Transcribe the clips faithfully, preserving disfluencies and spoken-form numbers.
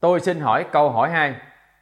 Tôi xin hỏi câu hỏi hai.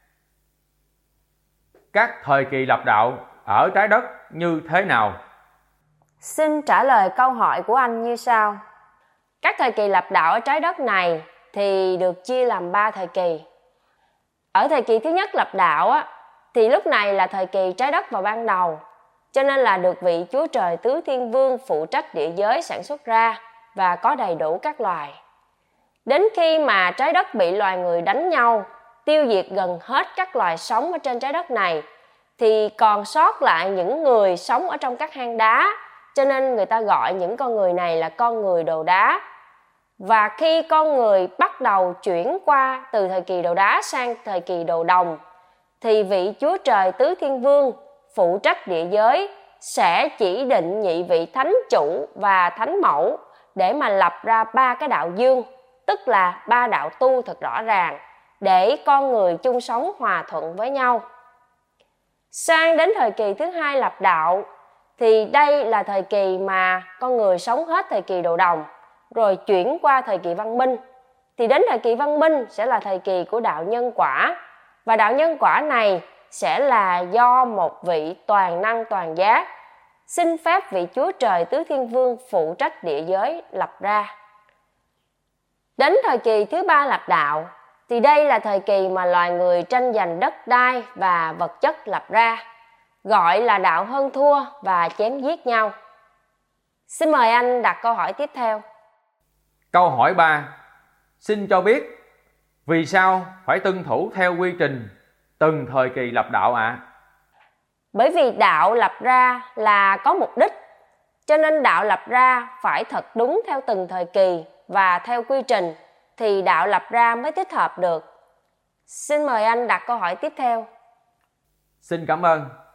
Các thời kỳ lập đạo ở trái đất như thế nào? Xin trả lời câu hỏi của anh như sau. Các thời kỳ lập đạo ở trái đất này thì được chia làm ba thời kỳ. Ở thời kỳ thứ nhất lập đạo á, thì lúc này là thời kỳ trái đất vào ban đầu, cho nên là được vị Chúa Trời Tứ Thiên Vương phụ trách địa giới sản xuất ra và có đầy đủ các loài. Đến khi mà trái đất bị loài người đánh nhau, tiêu diệt gần hết các loài sống ở trên trái đất này, thì còn sót lại những người sống ở trong các hang đá, cho nên người ta gọi những con người này là con người đồ đá. Và khi con người bắt đầu chuyển qua từ thời kỳ đồ đá sang thời kỳ đồ đồng, thì vị Chúa Trời Tứ Thiên Vương phụ trách địa giới sẽ chỉ định nhị vị thánh chủ và thánh mẫu để mà lập ra ba cái đạo dương, tức là ba đạo tu thật rõ ràng, để con người chung sống hòa thuận với nhau. Sang đến thời kỳ thứ hai lập đạo, thì đây là thời kỳ mà con người sống hết thời kỳ đồ đồng, rồi chuyển qua thời kỳ văn minh. Thì đến thời kỳ văn minh sẽ là thời kỳ của đạo nhân quả. Và đạo nhân quả này sẽ là do một vị toàn năng toàn giác xin phép vị Chúa Trời Tứ Thiên Vương phụ trách địa giới lập ra. Đến thời kỳ thứ ba lập đạo, thì đây là thời kỳ mà loài người tranh giành đất đai và vật chất lập ra, gọi là đạo hơn thua và chém giết nhau. Xin mời anh đặt câu hỏi tiếp theo. Câu hỏi ba. Xin cho biết vì sao phải tuân thủ theo quy trình từng thời kỳ lập đạo ạ? À? Bởi vì đạo lập ra là có mục đích, cho nên đạo lập ra phải thật đúng theo từng thời kỳ và theo quy trình, thì đạo lập ra mới thích hợp được. Xin mời anh đặt câu hỏi tiếp theo. Xin cảm ơn.